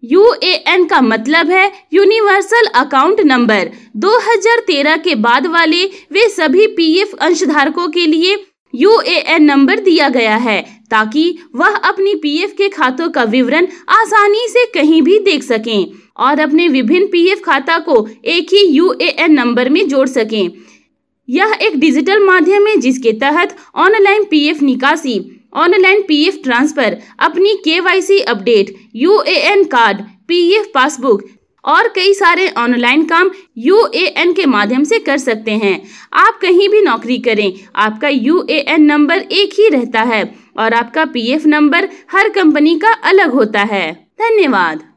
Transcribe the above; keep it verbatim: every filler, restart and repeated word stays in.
UAN का मतलब है यूनिवर्सल अकाउंट नंबर। दो हज़ार तेरह के बाद वाले वे सभी पीएफ अंशधारकों के लिए यूएएन नंबर दिया गया है ताकि वह अपनी पीएफ के खातों का विवरण आसानी से कहीं भी देख सकें और अपने विभिन्न पीएफ खाता को एक ही यूएएन नंबर में जोड़ सकें। यह एक डिजिटल माध्यम है जिसके तहत ऑनलाइन पीएफ निकासी, ऑनलाइन पीएफ ट्रांसफर, अपनी KYC update, UAN card, PF passbook और कई सारे ऑनलाइन काम यूएएन के माध्यम से कर सकते हैं। आप कहीं भी नौकरी करें, आपका यूएएन नंबर एक ही रहता है और आपका पीएफ नंबर हर कंपनी का अलग होता है। धन्यवाद।